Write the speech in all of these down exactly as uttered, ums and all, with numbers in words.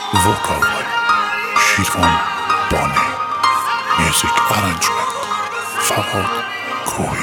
vocal by Shirvan Bane, music arrangement Farhad Kohi.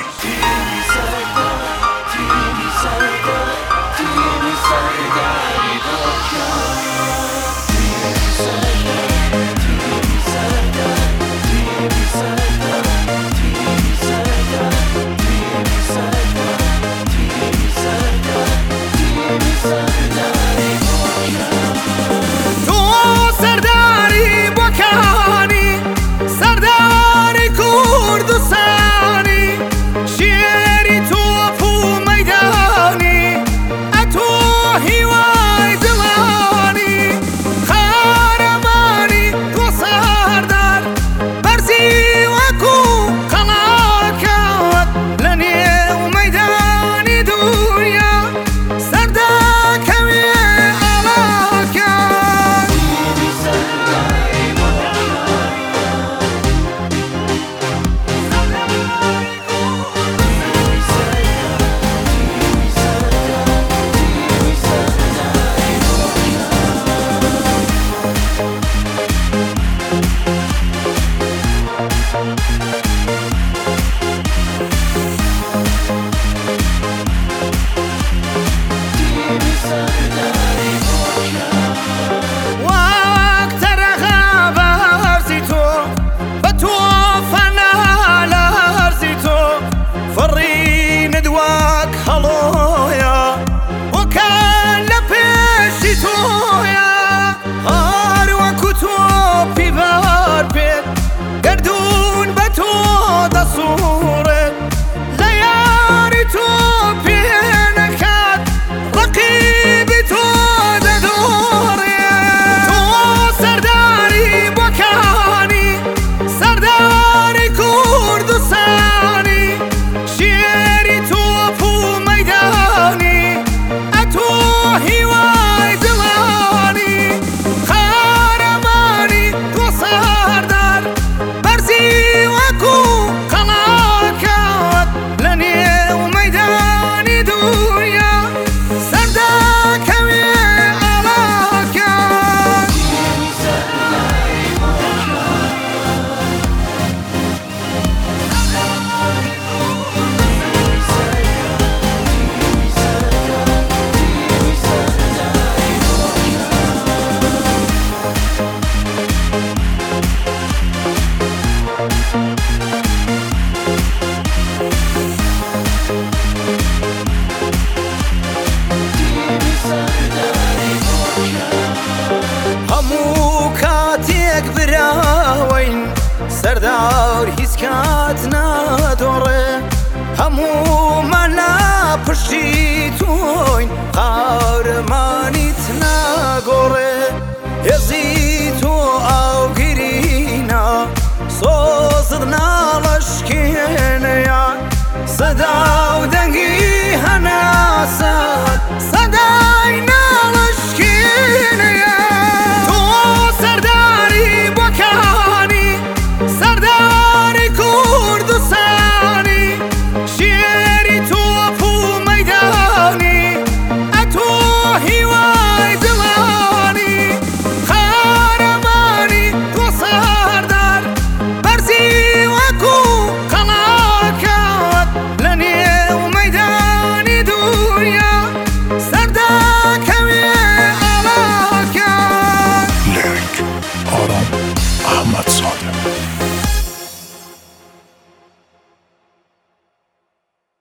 سردار هیچ کات نداره همو منا پشتی توین قهرمانیت نگوره هزی تو او گرینا سوزد نالشکینه یا صدا و دنگی هناسد صدای نالشکینه یا تو سرداری بکانی سرداری کردستانی شیری تو پو میدانی اتو هیوای دلانی قهرمانی تو سردار برزی وکو قلاکات لنی و میدانی دنیا سرداکوی علاکات Lyric Aram Ahmadzadeh.